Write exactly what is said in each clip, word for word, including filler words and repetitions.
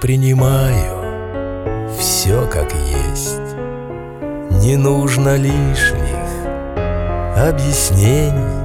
принимаю все как есть. Не нужно лишних объяснений.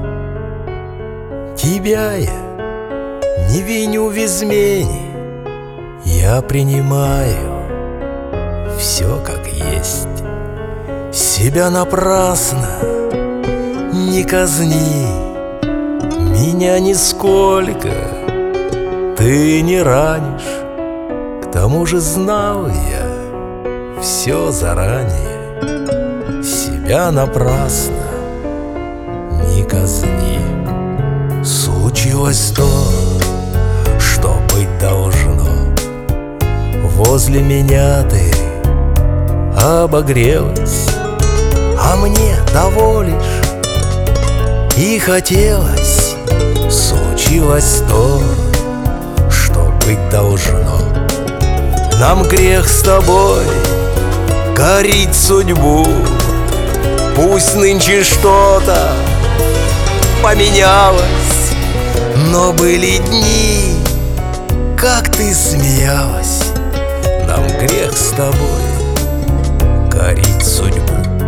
Тебя я не виню в измене. Я принимаю все как есть. Себя напрасно не казни, меня нисколько ты не ранишь. К тому же знал я все заранее. Себя напрасно не казни. Случилось то, что быть должно. Возле меня ты обогрелась, а мне того лишь и хотелось. Случилось то, что быть должно. Нам грех с тобой корить судьбу. Пусть нынче что-то поменялось, но были дни, как ты смеялась. Нам грех с тобой корить судьбу.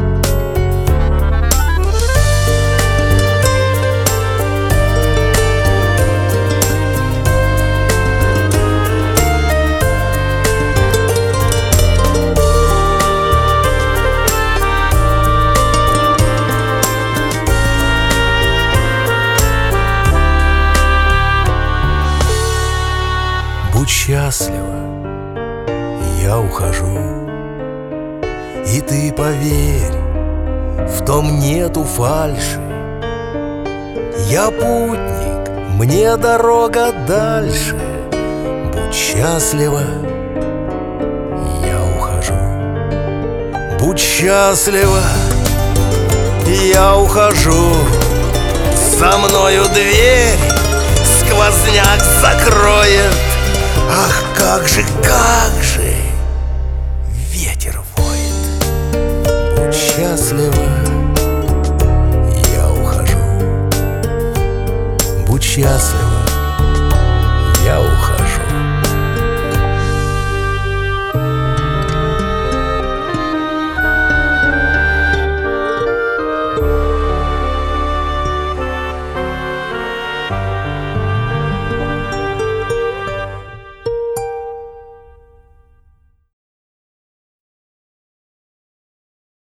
Будь счастлива, я ухожу, и ты поверь, в том нету фальши. Я путник, мне дорога дальше. Будь счастлива, я ухожу. Будь счастлива, я ухожу. За мною дверь сквозняк закроет. Ах, как же, как же ветер воет. Будь счастлива, я ухожу. Будь счастлива,